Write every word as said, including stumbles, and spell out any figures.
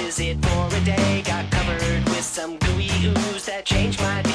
visit for a day. Got covered with some gooey ooze that changed my